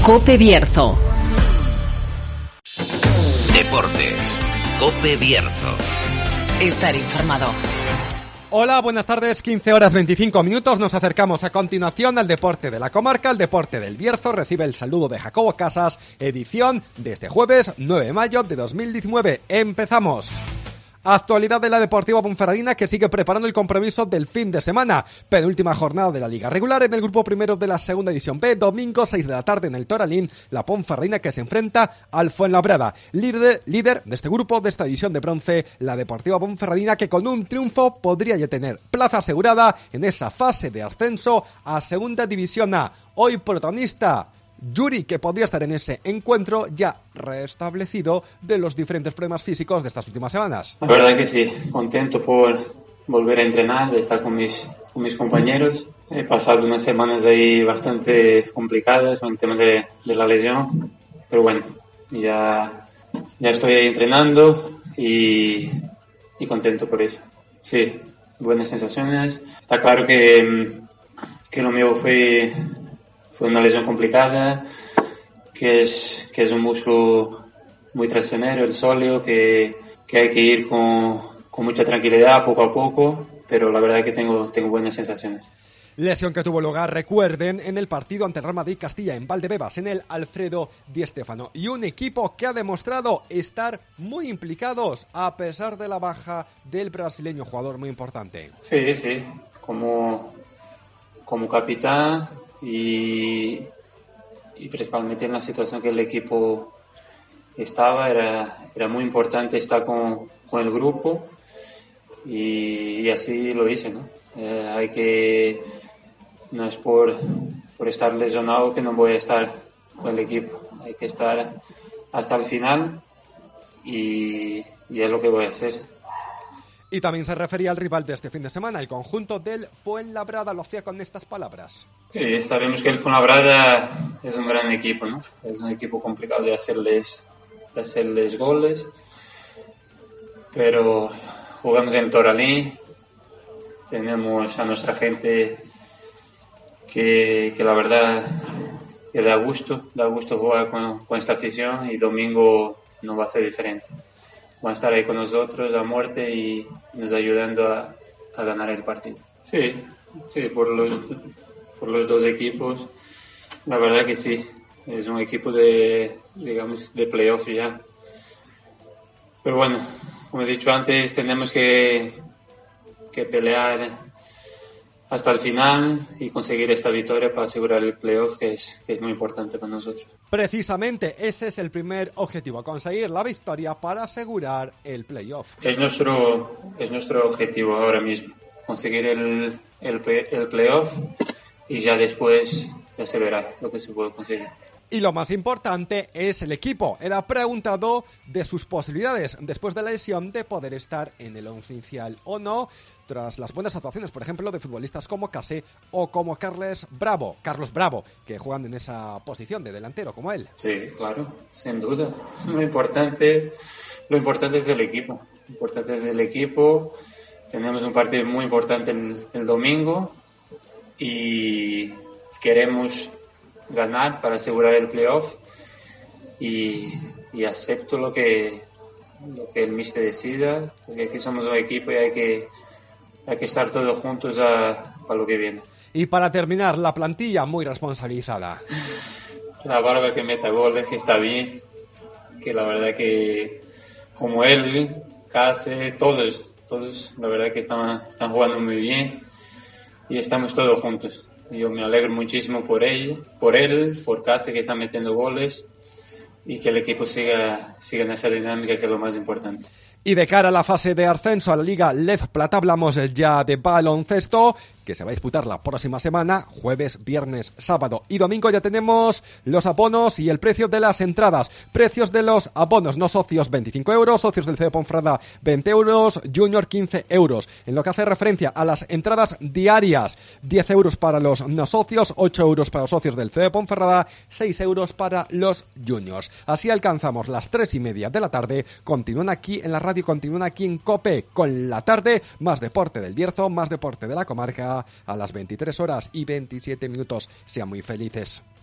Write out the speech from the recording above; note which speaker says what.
Speaker 1: COPE Bierzo.
Speaker 2: Deportes. COPE Bierzo.
Speaker 1: Estar informado.
Speaker 3: Hola, buenas tardes, 15 horas 25 minutos. Nos acercamos a continuación al deporte de la comarca, el deporte del Bierzo. Recibe el saludo de Jacobo Casas, edición de este jueves 9 de mayo de 2019. Empezamos. Actualidad de la Deportiva Ponferradina, que sigue preparando el compromiso del fin de semana. Penúltima jornada de la Liga Regular en el grupo primero de la Segunda División B. Domingo 6 de la tarde en el Toralín, la Ponferradina que se enfrenta al Fuenlabrada. Líder de este grupo, de esta división de bronce, la Deportiva Ponferradina, que con un triunfo podría ya tener plaza asegurada en esa fase de ascenso a Segunda División A. Hoy protagonista Yuri, que podría estar en ese encuentro ya restablecido de los diferentes problemas físicos de estas últimas semanas.
Speaker 4: La verdad que sí, contento por volver a entrenar, de estar con mis compañeros. He pasado unas semanas ahí bastante complicadas con el tema de la lesión, pero bueno, ya estoy ahí entrenando y contento por eso. Sí, buenas sensaciones. Está claro que lo mío fue una lesión complicada, que es un músculo muy traicionero, el sóleo, que hay que ir con mucha tranquilidad, poco a poco, pero la verdad es que tengo buenas sensaciones.
Speaker 3: Lesión que tuvo lugar, recuerden, en el partido ante el Real Madrid Castilla en Valdebebas, en el Alfredo Di Stéfano. Y un equipo que ha demostrado estar muy implicados a pesar de la baja del brasileño, jugador muy importante.
Speaker 4: Sí, como capitán y principalmente en la situación que el equipo estaba, era muy importante estar con el grupo y así lo hice, ¿no? No es por estar lesionado que no voy a estar con el equipo, hay que estar hasta el final y es lo que voy a hacer.
Speaker 3: Y también se refería al rival de este fin de semana, el conjunto del Fuenlabrada, lo hacía con estas palabras.
Speaker 4: Sí, sabemos que el Fuenlabrada es un gran equipo, ¿no? Es un equipo complicado de hacerles goles, pero jugamos en Toralín, tenemos a nuestra gente que la verdad que da gusto jugar con esta afición, y domingo no va a ser diferente. Van a estar ahí con nosotros a muerte y nos ayudando a ganar el partido. Sí, por los dos equipos, la verdad que sí. Es un equipo de playoff ya. Pero bueno, como he dicho antes, tenemos que pelear hasta el final y conseguir esta victoria para asegurar el playoff, que es muy importante para nosotros.
Speaker 3: Precisamente ese es el primer objetivo, conseguir la victoria para asegurar el playoff.
Speaker 4: Es nuestro objetivo ahora mismo, conseguir el playoff, y ya después ya se verá lo que se puede conseguir.
Speaker 3: Y lo más importante es el equipo. Era preguntado de sus posibilidades después de la lesión de poder estar en el once inicial o no, tras las buenas actuaciones, por ejemplo, de futbolistas como Casé o como Carlos Bravo, que juegan en esa posición de delantero como él.
Speaker 4: Sí, claro, sin duda. Lo importante es el equipo. Tenemos un partido muy importante el domingo y queremos ganar para asegurar el playoff, y acepto lo que el míster decida, porque aquí somos un equipo y hay que estar todos juntos para lo que viene.
Speaker 3: Y para terminar, la plantilla muy responsabilizada.
Speaker 4: La Barba que meta goles, que está bien, que la verdad que como él, Case, todos la verdad que están jugando muy bien y estamos todos juntos. Yo me alegro muchísimo por él, por Case, que está metiendo goles, y que el equipo siga en esa dinámica, que es lo más importante.
Speaker 3: Y de cara a la fase de ascenso a la Liga Lez Plata, hablamos ya de baloncesto, que se va a disputar la próxima semana, jueves, viernes, sábado y domingo. Ya tenemos los abonos y el precio de las entradas. Precios de los abonos no socios, 25 euros, socios del CB Ponferrada, 20 euros, junior, 15 euros. En lo que hace referencia a las entradas diarias, 10 euros para los no socios, 8 euros para los socios del CB Ponferrada, 6 euros para los juniors. Así alcanzamos las 3:30 de la tarde. Continúan aquí en la radio, continúan aquí en COPE con la tarde. Más deporte del Bierzo, más deporte de la comarca. A las 23 horas y 27 minutos. Sean muy felices.